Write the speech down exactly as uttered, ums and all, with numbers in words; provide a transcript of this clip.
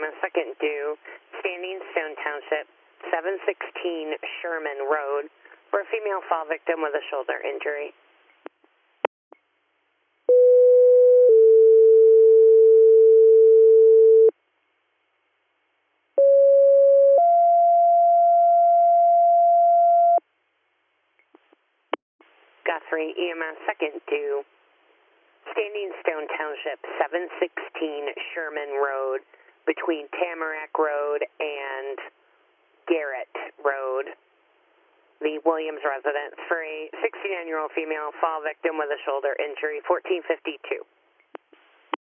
M S second due, Standing Stone Township, seven sixteen Sherman Road, for a female fall victim with a shoulder injury. Guthrie E M S second due, Standing Stone Township, seven sixteen Sherman Road, between Tamarack Road and Garrett Road. The Williams residence for a sixty-nine-year-old female fall victim with a shoulder injury, fourteen fifty-two.